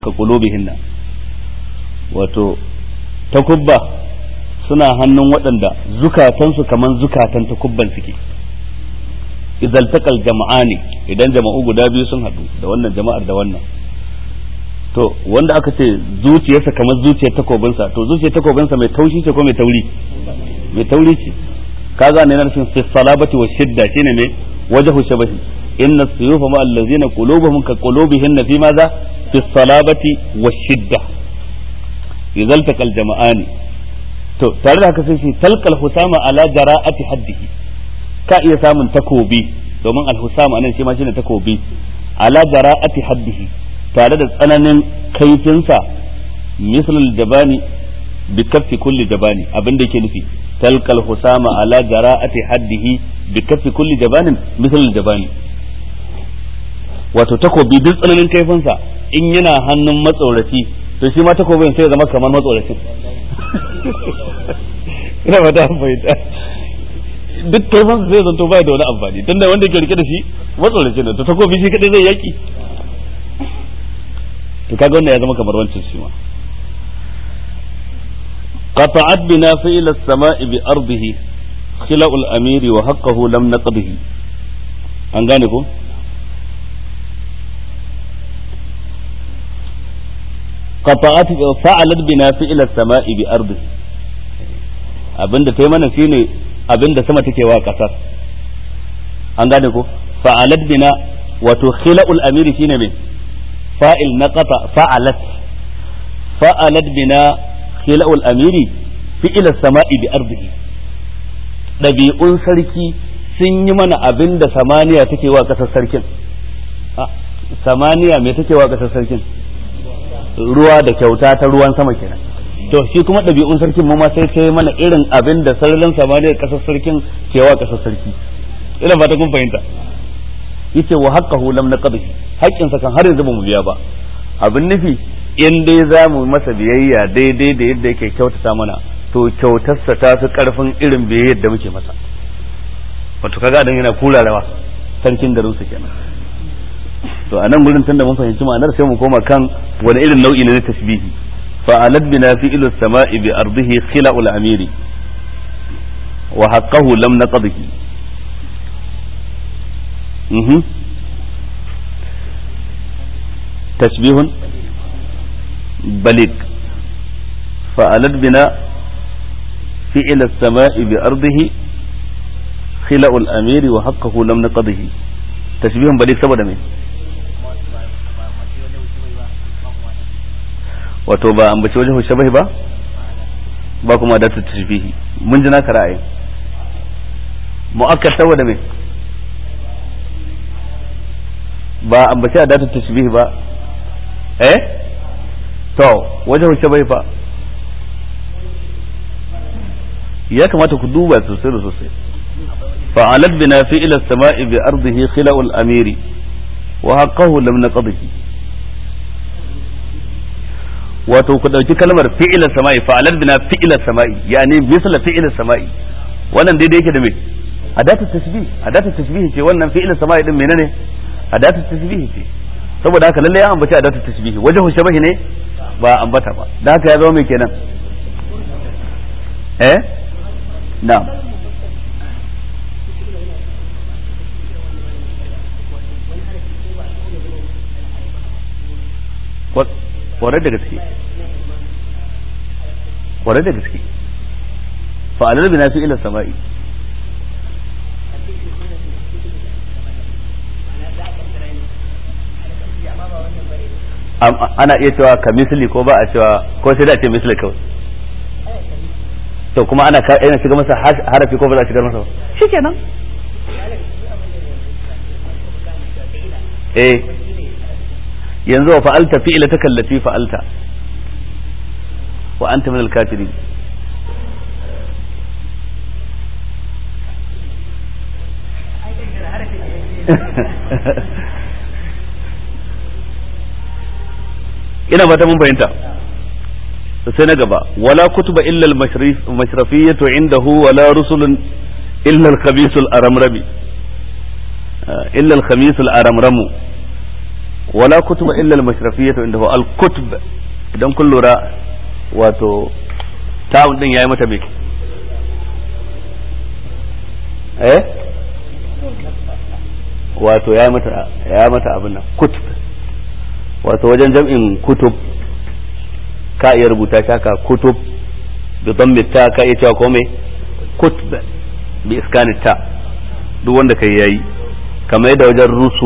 ka qulubihinna, wato takubba suna hannun waɗanda zukatansu kaman zukatan takubban suke. Idzal taqal jama'ani, idan jama'u guda biyu sun haɗu da wannan jama'ar da wannan, to wanda aka ce zuciyarsa kamar zuciyar takobinsa, to zuciyar takobinsa mai taushi ce ko mai tauri? Mai tauri ce. kaga ne na nufin fi salabati wa shidda shine ne wajhu shabahi. inna suyufa ma allazina qulubuhum ka qulubihin fi madha fi salabati wa shidda idzal taqal jama'ani. to tare da haka sai shi talqal husama ala jara'ati haddihi, ka iya samun takobi, domin al-husama anan shi ma shine takobi, ala jara'ati haddihi, tare da tsananin kaifinsa, mislul jabani bi kaffi kulli jabani, abin da yake nufi talqal husama ala jara'ati haddihi bi kaffi kulli jabanin mislul jabani, wato takobi duk tsananin kaifinsa in yana hannun matsoraci to shi ma takobin sai ya zama kamar matsoracin. ina ba ta fahimta, duk kaifinsa sai zanto bai da wani amfani tunda wanda ke rike da shi matsoracin ne, to takobi shi kadai zai yaki. to kaga wannan ya zama kamar wancan shi ma. قطعت بنا فإلى السماء بأرضه خلق الأمير وحقه لم نقضه. an gane ko? قطعت فعلت بنا فإلى السماء بأرضه, abinda ta yi mana shine abinda sama take wa kasar. an gane ko? fa'alat bina, wato khila'ul amiri shine me fa'il na qata fa'alat bina khila'ul amiri fi ila sama'i bi ardihi, dabi'un sarki sun yi mana abinda samaniya take wa kasar sarkin. samaniya me take wa kasar sarkin? ruwa da kyauta ta ruwan sama kenan. to shi kuma dabi'un sarkin mu ma sai kai mana irin abinda sararin samaniyar kasar sarkin ke wa kasar sarki. ina fata kun fahimta. yace wa haqqahu lam naqdihi, haƙƙinsa kan har yanzu ba mu biya ba. abin nufi in dai za mu masa biyayya daidai da yadda yake kyautata mana, to kyautarsa ta fi karfin irin biyayyar da muke masa. wato kaga dan yana kurarawa sarkin garin su kenan. to a nan gurin tunda mun fahimci ma'anar sai mu koma kan wani irin nau'i ne na tasbihi. fa'alat bina fi ilu sama'i bi ardihi khila'ul amiri wa haqqahu lam naqdihi. tashbihun بليغ. فعلت بنا فعل السماء بأرضه خلق الأمير وحقه لم نقضه. تشبيه بليغ سبب من wato ba ambaci wajen shabahi ba kuma da tashbihi. mun ji naka ra'ayi mu'akkad saboda me ba ambaci adatu tashbihi ba. to wajen shabahi fa ya kamata ku duba sosai da sosai. fa'alat bina fi ila as-sama'i bi ardihi khila'ul amiri wa haqqahu lam naqdihi. wato ku dauki kalmar fi'ila sama'i, fa'alat bina fi'ila sama'i, yani misla fi'ila sama'i, wannan daidai yake da me adatu tashbih ce. wannan fi'ila sama'i din menene? adatu tashbih ce. saboda haka lalle ya ambaci adatu tashbih, wajhu shabahi ne ba ambata ba, da haka ya zama mai kenan na'am. kwarai da gaske fa'alar bina fi ila sama'i. ana iya cewa ka misli ko ba a cewa, ko sai da ce misli kawai. to kuma ana shiga masa harafi ko ba za a shigar masa ba, shikenan. yanzu wa fa'alta fi'lataka allati fa'alta wa anta min al-kafirin. ina fata mun fahimta. sai na gaba, wala kutuba illa al-mashrafiyyatu indahu wala rusulun illa al-khamis al-aramrami illa al-khamis al-aramramu wala kutuba illa al-mashrafiyatu indahu al-kutub idan kun lura wato ta'un din yayi mata me wato ya mata abin nan kutub wato wajen jam'in kutub ka iya rubuta shaka kutub bi dhammi ta ka iya cewa komai kutub bi iskani ta duk wanda kai yayi kamar yadda wajen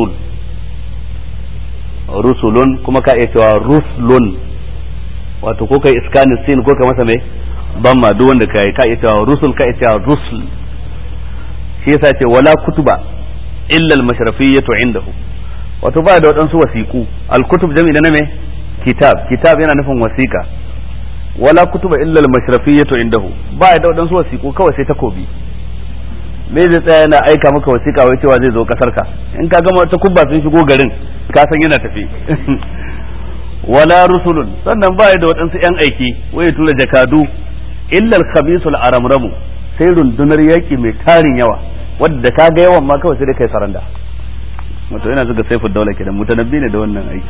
rusulun kuma ka iya cewa ruslun wato ko kai iskani sin ko ka masa mai dhamma duk wanda kai ka iya cewa rusul ka iya cewa rusl shi yasa ce wala kutuba illa al-mashrafiyatu indahu wato ba da wadansu wasiku al-kutub jami'i na me kitab yana nufin wasika wala kutuba illa al-mashrafiyatu indahu ba da wadansu wasiku kawai sai takobi me zai tsaya yana aika maka wasika wai cewa zai zo kasar ka in ka gama ta kubba sun shigo garin ka san yana tafi wala rusulun sannan ba da wadansu yan aiki wai tura jakadu illa al-khabisul aramramu sai rundunar yaki mai tarin yawa wadda ka ga yawan ma kawai sai dai kai saranda wato yana zuga saifud daula kenan mutanabbi ne da wannan aiki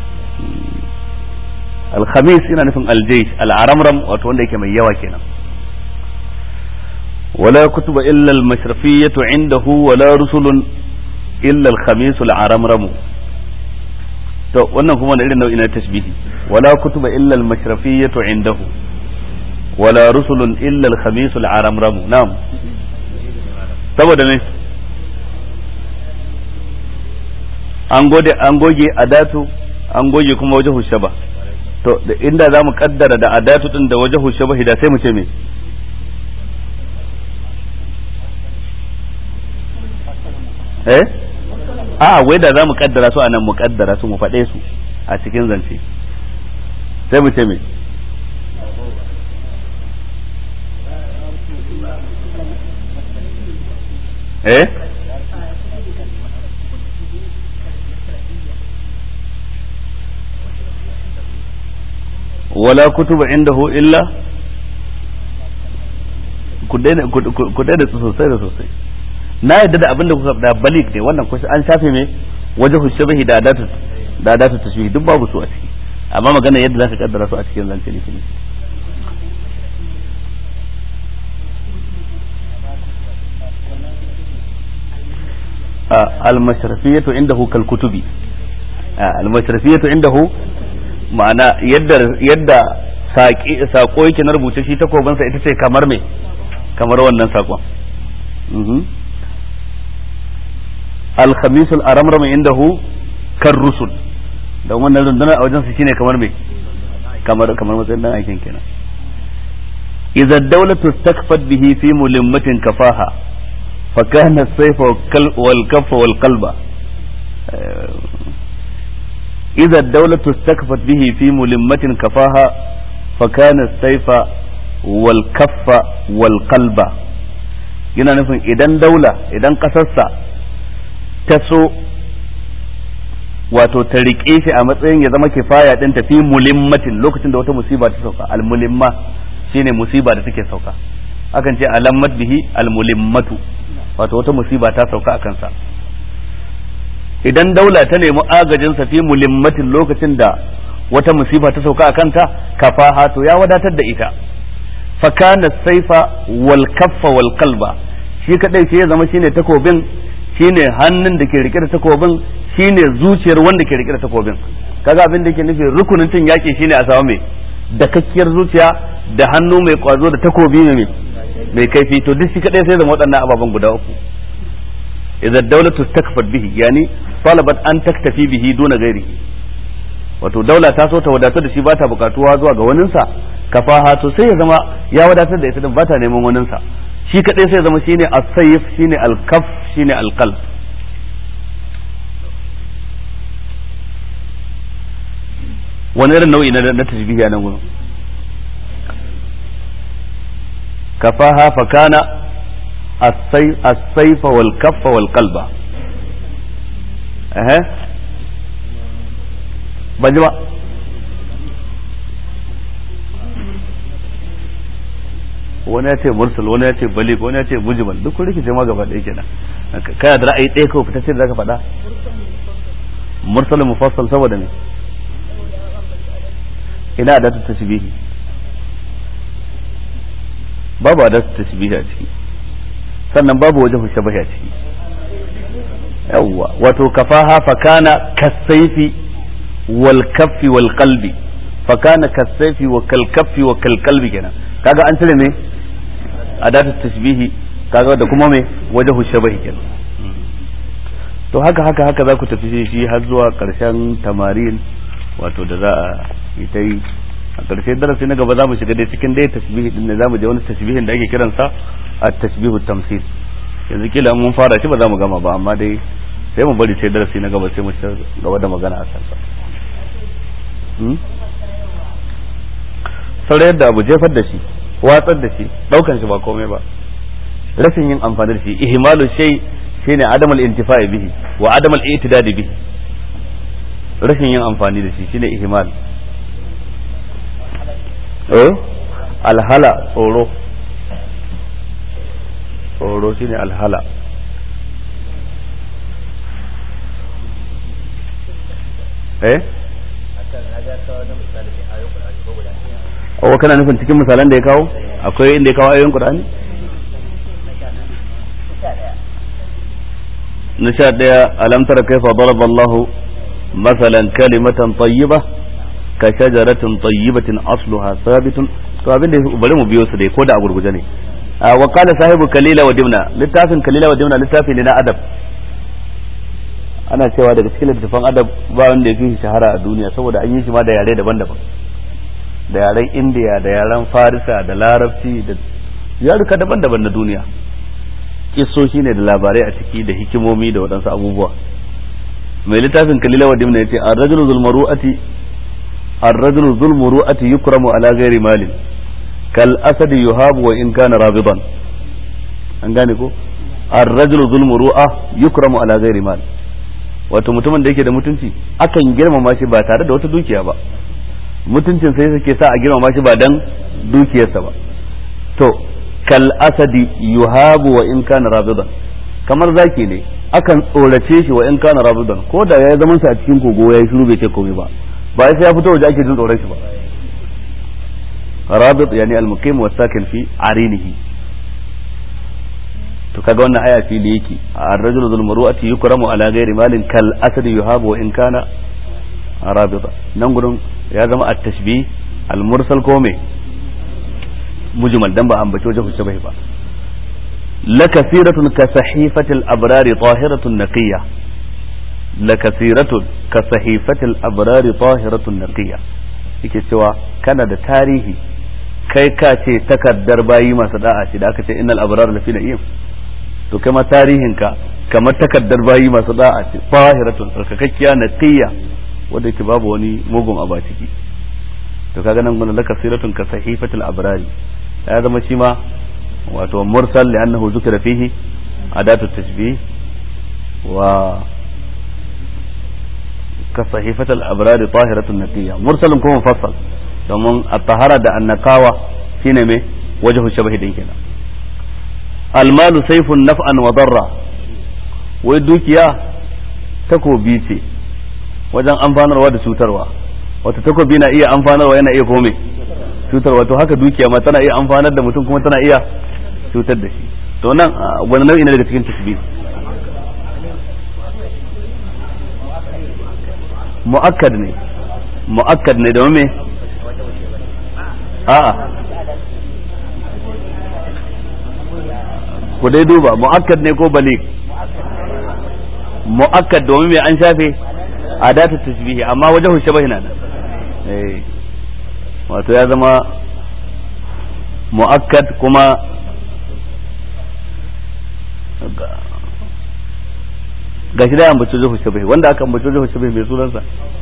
al-khamis yana nufin al-jaysh al-aramram wato wanda yake mai yawa kenan wala kutuba illa al-mashrafiyatu indahu wala rusulun illa al-khamis al-aramram to wannan kuma wani irin nau'i na tashbihi wala kutuba illa al-mashrafiyatu indahu wala rusulun illa al-khamis al-aramram na'am saboda ne an goge adatu an goge kuma wajhu shaba to da inda zamu kaddara da adatu din da wajhu shaba da sai mu ce me wai da zamu kaddara su anan mu kaddara su mu faɗe su a cikin zance sai mu ce me wala kutuba indahu illa ku daina sosai da sosai na yadda da abinda kuka da balik ne wannan kusa an shafe me wajhu shabahi da adatu tashbih duk babu su a ciki amma magana yadda zaka kaddara su a cikin zance ne al-mashrafiyatu indahu kal kutubi al-mashrafiyatu indahu ma'ana yadda sako yake na rubuce shi takobansa ita ce kamar me kamar wannan sakon al-khamis al-aramram indahu kar rusul da wannan rundunar a wajen su shine kamar me kamar matsayin dan aikin kenan idza ad-dawlatu istakfat bihi fi mulimmatin kafaha fa kana as-sayf wal kaff wal qalba إذا الدولة استكفت به في ملمة كفاها فكان السيف والكف والقلب yana nufin idan daula idan kasarsa ta so wato ta riƙe shi a matsayin ya zama kifaya din tafi mulimmatin lokacin da wata musiba ta sauka almulimma shine musiba da take sauka akan ce alammat bihi almulimmatu wato wata musiba ta sauka akan sa idan daula ta nemi agajin sa fi mulimmatin lokacin da wata musiba ta sauka a kanta kafaha to ya wadatar da ita fa kana saifa wal kaffa wal qalba shi kadai sai ya zama shine takobin shine hannun da ke rike da takobin shine zuciyar wanda ke rike da takobin kaga abin da yake nufi rukunin tun yaki shine a samu mai dakakkiyar zuciya da hannu mai kwazo da takobi mai kaifi to duk shi kadai sai zama waɗannan ababen guda uku idza dawlatu istakfat bihi yani talabat an taktafi bihi duna ghairihi wato daula ta so ta wadatar da shi ba ta bukatuwa zuwa ga waninsa kafaha to sai ya zama ya wadatar da ita din ba ta neman waninsa shi kadai sai ya zama shine as-sayf shine al-kaf shine al-qalb wani irin nau'i na tashbihi a nan gurin kafaha fa kana السيف والكف والقلب بجوا wani ya ce mursal wani ya ce balik wani ya ce mujmal duk rikice ma gaba ɗaya kenan kana da ra'ayi ɗaya kawai fitacce da zaka faɗa mursal mufassal saboda me ina adatu tashbihi babu adatu tashbihi a ciki sannan babu wajhu shabahi a ciki yawwa wato kafaha fakana kasayfi wal kaffi wal qalbi fakana kasayfi wa kal kaffi wa kal qalbi kenan kaga an cire me adatu tashbihi kaga da kuma me wajhu shabahi kenan to haka za ku tafi shi har zuwa karshen tamarin wato da za a yi ta yi a karshe darasi na gaba za mu shiga dai cikin dai tasbihi din ne za mu je wani tasbihin da ake kiransa at-tashbihu tamthil yanzu kila mun fara shi ba za mu gama ba amma dai sai mu bari sai darasi na gaba sai mu ci gaba da magana a kansa saurayar da abu jefar da shi watsar da shi daukan shi ba komai ba rashin yin amfani da shi ihmalu shay shine adam al-intifa'i bihi wa adam al-i'tidad bihi rashin yin amfani da shi shine ihmal alhala tsoro shine alhala kana nufin cikin misalan da ya kawo akwai inda ya kawo ayoyin Qur'ani na 11 alam tara kayfa daraba Allah masalan kalimatan tayyibah ka shajaratin tayyibatin asluha thabitun to abin da bari mu biyo su dai ko da a gurguje ne wa qala sahibu kalila wa dimna littafin kalila wa dimna littafi ne na adab ana cewa daga cikin littafin adab ba wanda ya fi shahara a duniya saboda an yi shi ma da yare daban-daban da yaren indiya da yaren farisa da larabci da yaruka daban-daban na duniya kissoshi ne da labarai a ciki da hikimomi da waɗansu abubuwa mai littafin kalila wa dimna yace ar-rajulu zulmuru'ati yukramu ala ghairi malin kal asad yuhabu wa in kana rabidan an gane ko ar-rajulu zulmuru'a yukramu ala ghairi mal wato mutumin da yake da mutunci akan girmama shi ba tare da wata dukiya ba mutuncin sai suke sa a girmama shi ba dan dukiyarsa ba to kal asadi yuhabu wa in kana rabidan kamar zaki ne akan tsorace shi wa in kana rabidan ko da ya zaman sa a cikin kogo ya shiru bai ce komai ba ba sai ya fito waje ake jin tsoron shi ba rabid yani al-muqim wa sakin fi arinihi to kaga wannan aya fi da yake ar-rajulu dhul muru'ati yukramu ala ghairi malin kal asadi yuhabu wa in kana rabida nan gurin ya zama at-tashbih al-mursal ko me mujmal dan ba ambace wajen hujja bai ba lakasiratun ka sahifatil abrari tahiratun naqiyya lakasiratun ka sahifatil abrari tahiratun naqiyya yake cewa kana da tarihi kai ka ce takaddar bayi masu da'a ce da aka ce innal abrar lafi na'im to kai ma tarihin ka kamar takaddar bayi masu da'a ce tahiratun sarkakakkiya naqiyya wanda yake babu wani mugun abu a ciki to kaga nan gurin lakasiratun ka sahifatil abrari ya zama shi ma wato mursal li'annahu zukira fihi adatu tashbih wa ka sahifatul abrar tahiratun naqiyya mursalun kuma mufassal domin at-tahara da an-naqawa shine me wajhu shabahi din kenan al-malu sayfun naf'an wa darra wai dukiya takobi ce wajen amfanarwa da cutarwa wato takobi na iya amfanarwa yana iya kome cutarwa to haka dukiya ma tana iya amfanar da mutum kuma tana iya cutar da shi to nan wani nau'i ne daga cikin tasbih mu'akkad ne da me a'a ku dai duba mu'akkad ne ko balig mu'akkad domin me an shafe adatu tasbihi amma wajen shabahi na nan wato ya zama mu'akkad kuma gashi da ambaci zuhu shabahi wanda aka ambaci zuhu shabahi mai sunansa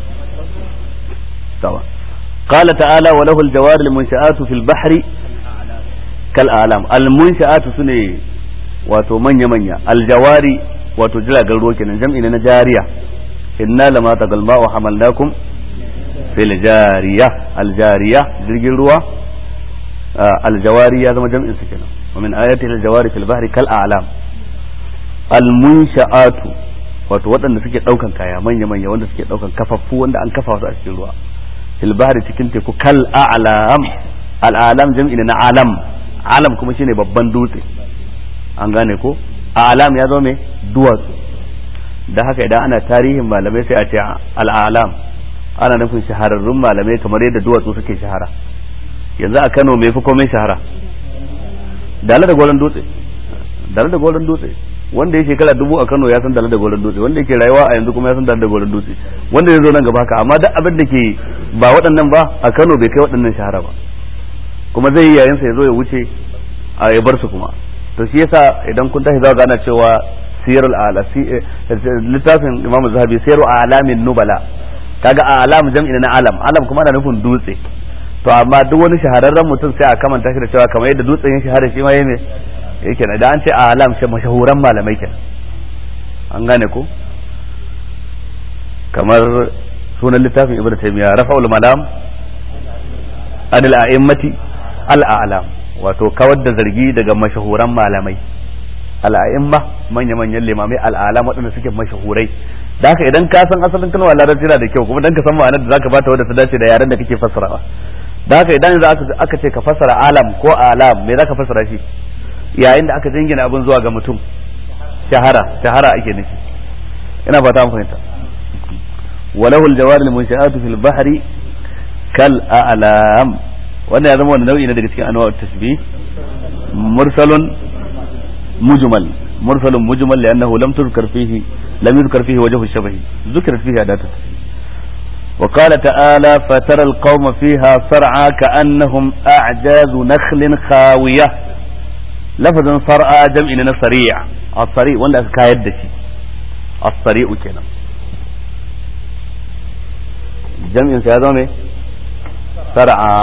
tawa qala ta'ala wa lahu al-jawar al-munsha'atu fil bahri kal a'lam al-munsha'atu sune wato manya manya al-jawari wato jiragen ruwa kenan jam'i ne na jariya inna lama tagal ma'u hamalnakum fil jariya al-jariya jirgin ruwa al-jawari ya zama jam'in su kenan wa min ayatihi al-jawari fil bahri kal a'lam al-munsha'atu wato waɗanda suke ɗaukan kaya manya-manya wanda suke ɗaukan kafaffu wanda an kafa su a cikin ruwa fil bahri cikin teku kal a'lam al'alam jam'i na alam alam kuma shine babban dutse an gane ko a'lam ya zo me duwatsu da haka idan ana tarihin malamai sai a ce al'alam ana nufin shahararrun malamai kamar yadda duwatsu suke shahara yanzu a Kano me fi komai shahara Dala da Goron Dutse Dala da Goron Dutse wanda ya shekara 1000 a Kano ya san Dala da Goron Dutse wanda yake rayuwa a yanzu kuma ya san Dala da Goron Dutse wanda ya zo nan gaba haka amma duk abin da ke ba waɗannan ba a Kano bai kai waɗannan shahara ba kuma zai yi yayin sa ya zo ya wuce a ya bar su kuma to shi yasa idan kun tashi za ga ana cewa siyarul ala littafin Imam Zahabi siyarul alamin nubala kaga alam jam'i na alam kuma ana nufin dutse to amma duk wani shahararren mutum sai a kamanta shi da cewa kamar yadda dutsen yin shahara shi ma yake na da an ce alam shi mashahuran malamai kenan an gane ko kamar sunan littafin Ibn Taymiyyah rafa'ul malam adil a'immati al-a'lam wato kawar da zargi daga mashahuran malamai al-a'imma manya-manyan limamai al-a'lam waɗanda suke mashahurai da haka idan ka san asalin kalmar larabci yana da kyau kuma dan ka san ma'anar da zaka bata wadda ta dace da yaren da kake fassarawa da haka idan aka ce ka fassara alam ko alam me zaka fassara shi yayin da aka jingina abin zuwa ga mutum shahara ake nufi ina fata an fahimta walahu aljawar almunshaatu fil bahri kal a'lam wannan ya zama wani nau'i ne daga cikin anwa'u tashbih mursalun mujmal li'annahu lam yuzkar fihi wajhu ash-shabah ذكرت فيه أداة وقال تعالى فترى القوم فيها صرعى كأنهم أعجاز نخل خاوية لفظ صرعى جمع صريع الصريع ولا كايد دشي الصريع كنا جمع سيادة صرعى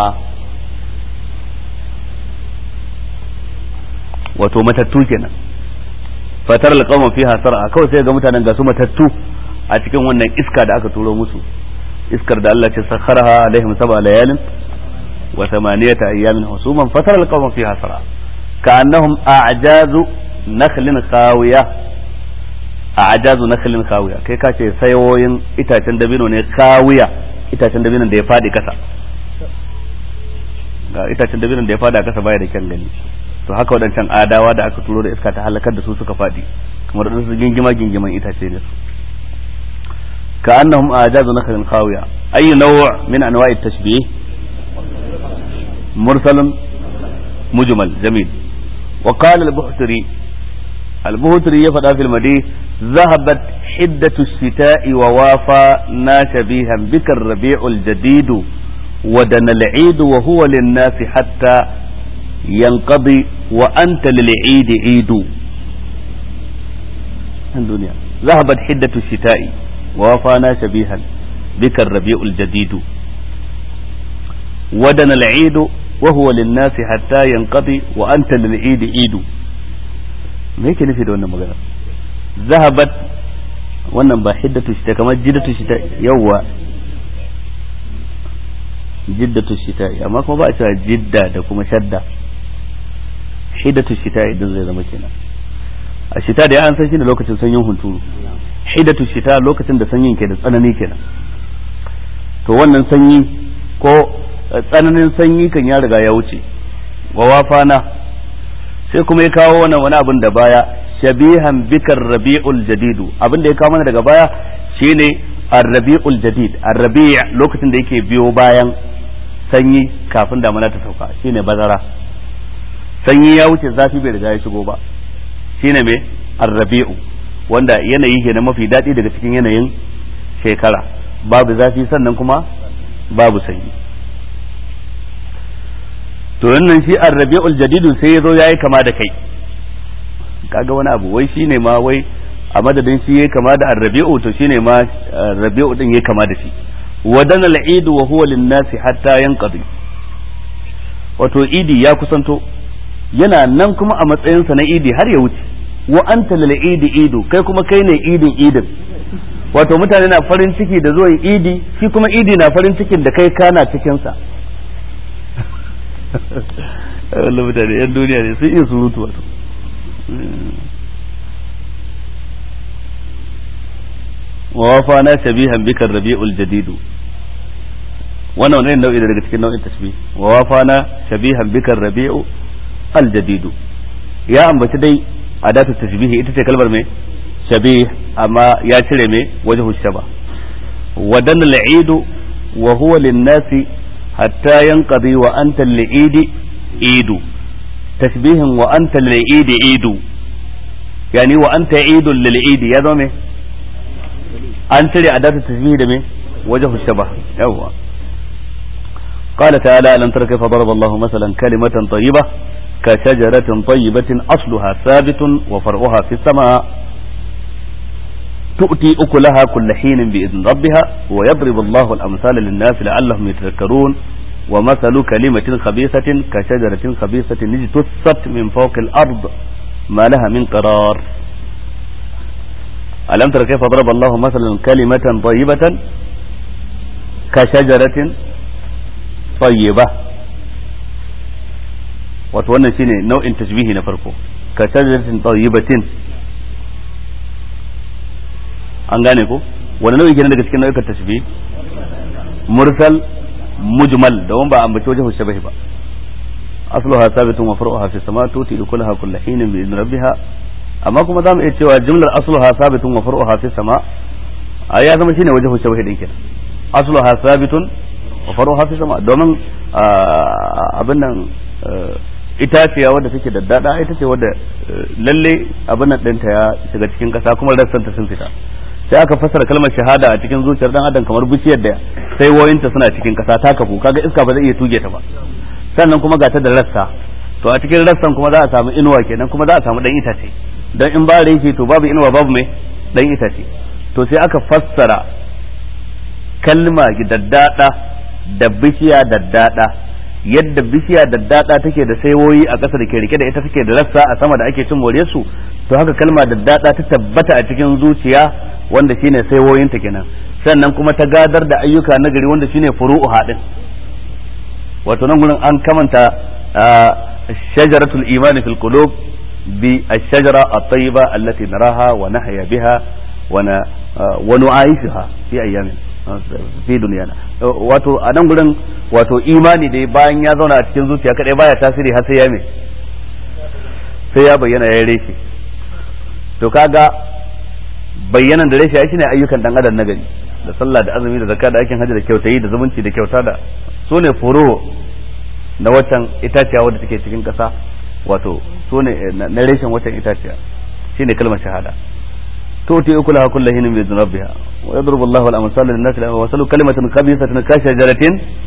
wato matattu kenan fatar alqawma fiha sar'a kawai sai ga mutanen ga su matattu a cikin wannan iska da aka turo musu iskar da Allah ya sakharaha alaihim sab'a layalin wa thamaniyata ayamin husuman fatar alqawma fiha sar'a ka'annahum a'jazu nakhlin khawiya kai ka ce sayoyin itacen dabino ne khawiya itacen dabinon da ya fadi kasa ga itacen dabinon da ya fadi kasa baya da kyan gani to haka wadancan adawa da aka turo da iska ta halakar da su suka fadi kamar da su gingiman itace ne su كأنهم أعجاز نخل خاوية أي نوع من أنواع التشبيه مرسل مجمل جميل وقال البهتري يفعل في المديح ذهبت حدة الشتاء ووافانا شبيها بك الربيع الجديد ودنا العيد وهو للناس حتى ينقضي وأنت للعيد عيد الدنيا ذهبت حدة الشتاء ووافانا شبيها بك الربيع الجديد ودنا العيد وهو للناس حتى ينقضي وأنت للعيد عيد me yake nufi da wannan magana zahabat wannan ba hiddatu shita kamar jiddatu shita yawa jiddatu shita amma kuma ba a cewa jidda da kuma shadda hiddatu shita idan zai zama kenan a shita da ya an san shi da lokacin sanyin hunturu hiddatu shita lokacin da sanyin ke da tsanani kenan to wannan sanyi ko tsananin sanyi kan ya riga ya wuce wa wafana sai kuma ya kawo wannan wani abin da baya shabihan bikar rabi'ul jadidu abin da ya kawo mana daga baya shine ar-rabi'ul jadid ar-rabi' lokacin da yake biyo bayan sanyi kafin damuna ta sauka shine bazara sanyi ya wuce zafi bai riga ya shigo ba shine me ar-rabi'u wanda yanayi ke na mafi daɗi daga cikin yanayin shekara babu zafi sannan kuma babu sanyi to wannan shi ar-rabi'ul jadidu sai yazo yayi kama da kai kaga wani abu wai shine ma wai a madadin shi yayi kama da ar-rabi'u to shine ma rabi'u din yayi kama da shi wadana al-eid wa huwa lin-nasi hatta yanqadi wato idi ya kusanto yana nan kuma a matsayin sa na idi har ya wuce wa anta lil-eid idu kai kuma kai ne idin wato mutane na farin ciki da zuwan idi shi kuma idi na farin cikin da kai kana cikin sa Allah mutane yan duniya ne sun iya surutu wato wa wafana shabihan bika rabi'ul jadidu wannan wani nau'i daga cikin nau'in tashbih wa wafana shabihan bika rabi'u al jadidu ya ambaci dai adatu tashbihi ita ce kalmar me shabih amma ya cire me wajhu shaba wadan al-eid wa huwa lin-nasi hatta yanqadi wa anta al-eid idu tashbihin wa anta al-eid idu yani wa anta eid lil-eid ya zo me an cire adatu tashbihi da me wajhu shaba yawa قال تعالى ألم تر كيف ضرب الله مثلا كلمة طيبة كشجرة طيبة أصلها ثابت وفرعها في السماء تؤتي أكلها كل حين بإذن ربها ويضرب الله الأمثال للناس لعلهم يتذكرون ومثل كلمة خبيثة كشجرة خبيثة اجتثت من فوق الأرض ما لها من قرار ألم تر كيف ضرب الله مثلا كلمة طيبة كشجرة طيبة wato wannan shine nau'in tashbihi na farko ka shajaratin tayyibatin an gane ko wani nau'i kenan daga cikin nau'ikan tashbih mursal mujmal da wanda ba ambaci wajen shabahi ba asluha sabitun wa far'uha fi sama tuti kulluha kullu hinin bi idni rabbiha amma kuma zamu iya cewa jumlar asluha sabitun wa far'uha fi sama ai ya zama shine wajen shabahi din kenan asluha sabitun wa far'uha fi sama domin abin nan itaciya wadda take da dada ita ce wadda lalle abin nan ɗinta ya shiga cikin ƙasa kuma rassanta sun fita sai aka fassara kalmar shahada a cikin zuciyar dan adam kamar bishiyar da sai woyinta suna cikin ƙasa ta kafu kaga iska ba zai iya tuge ta ba sannan kuma ga ta da rassa to a cikin rassan kuma za a samu inuwa kenan kuma za a samu dan itace dan in ba reshe to babu inuwa babu mai dan itace to sai aka fassara kalma daddada da bishiya daddada yadda bishiya daddada take da saiwoyi a ƙasa da ke rike da ita take da rassa a sama da ake cin more su to haka kalma daddada ta tabbata a cikin zuciya wanda shine saiwoyinta kenan sannan kuma ta gadar da ayyuka na gari wanda shine furu'uha din wato nan gurin an kamanta shajaratul imani fil qulub bi ash-shajara at-tayyiba allati naraha wa nahya biha wa nu'aishaha fi ayyamin fi duniyana wato a nan gurin wato imani dai bayan ya zauna a cikin zuciya kadai baya tasiri har sai ya me sai ya bayyana ya reshe to kaga bayyanan da reshe shine ayyukan dan adam na gari da sallah da azumi da zakka da aikin hajji da kyautayi da zumunci da kyauta da sune furo na watan itaciya wadda take cikin kasa wato sune na reshen watan itaciya shine kalmar shahada تؤتي أكلها كل حين بإذن ربها ويضرب الله الأمثال للناس ومثل كلمة خبيثة كشجرة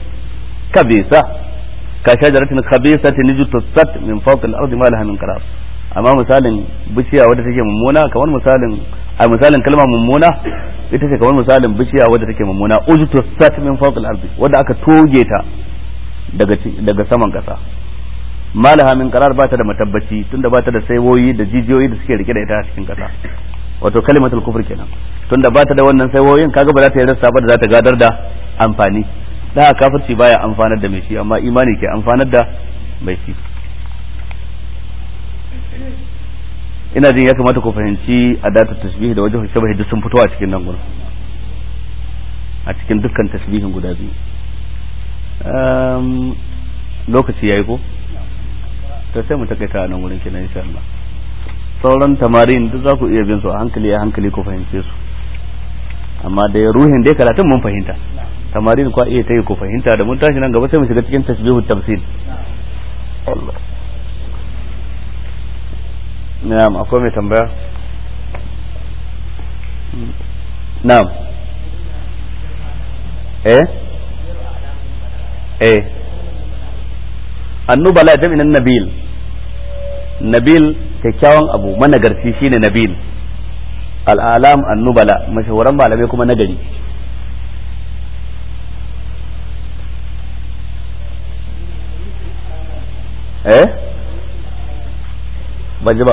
خبيثة اجتثت من فوق الأرض ما لها من قرار أما مثال بشيا wadda take mummuna kamar misalin kalma mummuna ita ce kamar misalin bishiya wadda take mummuna ujtussat min fawq al-ard wadda aka toge ta daga saman kasa malaha min qarar ba ta da matabbaci tunda ba ta da saiwoyi da jijiyoyi da suke rike da ita a cikin kasa wato kalimatul kufr kenan tunda ba ta da wannan saiwoyin kaga ba za ta yi rassa ba da za ta gadar da amfani da kafirci baya amfanar da mai shi amma imani ke amfanar da mai shi ina jin ya kamata ku fahimci adatu tasbih da wajhu shabahi duk sun fito a cikin nan gurin a cikin dukkan tasbihin guda biyu lokaci yayi ko to sai mu takaita nan gurin kenan insha Allah sauran tamarin duk za ku iya bin su a hankali ku fahimce su amma da ruhin dai karatun mun fahimta tamarin ku iya tayi ku fahimta da mun tashi nan gaba sai mu shiga cikin tasbihut tafsir na'am akwai mai tambaya na'am annubala jami'in nabil kyakkyawan abu managarci shine nabil al'alam annubala mashahuran malamai kuma nagari ban ji ba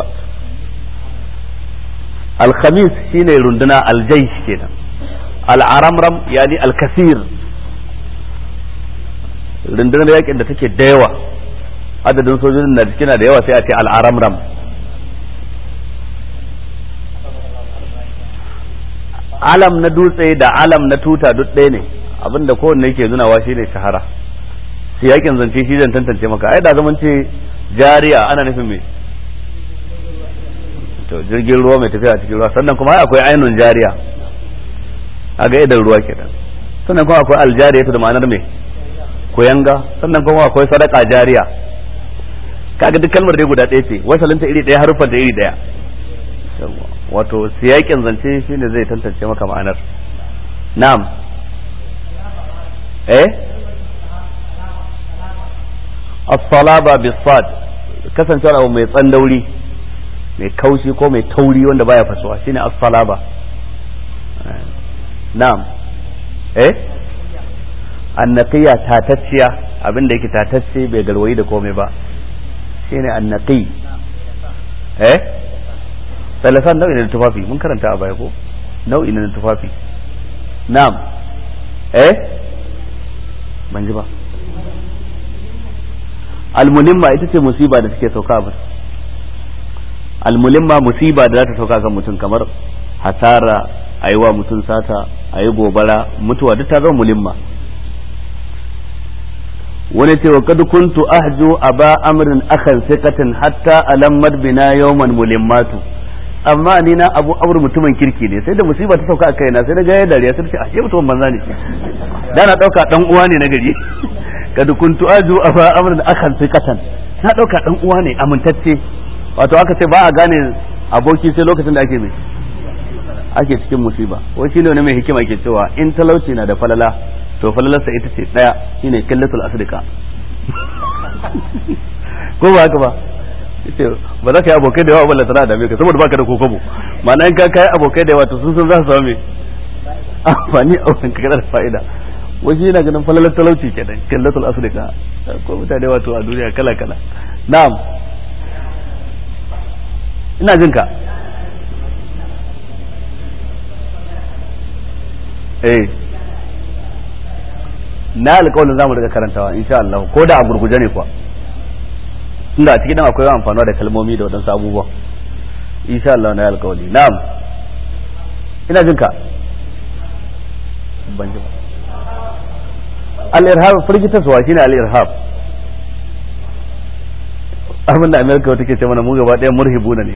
al-khamis shine runduna al-jaysh kenan al-aramram yani al-kasir rundunar yakin da take da yawa adadin sojojin da cikin da yawa sai a ce al-aramram alam na dutse da alam na tuta duk ɗaya ne, abinda kowanne yake nunawa shine shahara. Siyakin zance shi zan tantance maka, ai da zaman ce jariya ana nufin me, to jirgin ruwa mai tafiya a cikin ruwa, sannan kuma akwai ainun jariya, aga idan ruwa kenan, sannan kuma akwai aljariya da ma'anar me koyanga, sannan kuma akwai sadaka jariya. Kaga duk kalmar dai guda ɗaya ce, wasalinta iri ɗaya, haruffanta iri ɗaya. Wato siyakin zance shine zai tantance maka ma'anar. Na'am. As-salaba bis-sad, kasancewar abu mai tsandauri, mai kaushi ko mai tauri wanda baya fasuwa shine as-salaba. Na'am. Annaqiya tatacciya, abinda yake tatacce bai garwayi da komai ba shine annaqi. Salasan nau'i na tufafi mun karanta a baya ko nau'i na tufafi. Na'am. Ban ji ba. Almulimma ita ce musiba da take sauka ba. Almulimma musiba da za ta sauka kan mutum, kamar hasara, aiwa mutum sata, ayi gobara, mutuwa, duk ta zama mulimma. wani ce wa kad kuntu ahju aba amrin akhan thiqatan hatta alammat bina yawman mulimmatu, amma ni na abu amr mutumin kirki ne, sai da musiba ta sauka a kaina sai na ga ya dariya sai ce ashe mutumin banza ne, da na dauka dan uwa ne na gari. kad kuntu ahju aba amrin akhan thiqatan, na dauka dan uwa ne amintacce. Wato aka ce ba a gane aboki sai lokacin da ake cikin musiba. wai shine wani mai hikima ke cewa in talauci na da falala to falalarsa ita ce daya, shine killatul asdika. ko ba haka ba, ba za ka yi abokai da yawa ba latana da me ka saboda baka da kokobo, ma'ana in ka kai abokai da yawa to sun za su samu me amfani a wurin kakar fa'ida. wajen yana ganin falalar talauci kenan killatul asdika, ko mutane wato a duniya kala kala. Na'am, ina jin ka. Na alƙawarin zamu riga karantawa insha Allah, ko da a gurguje ne kuwa, tunda a cikin nan akwai amfanuwa da kalmomi da wadansu abubuwa. insha Allah na alƙawari. Na'am, ina jin ka. ban ji ba. Al-irhab firgitaswa shine al-irhab, abin da Amerika take ce mana mu gaba ɗaya murhibuna ne.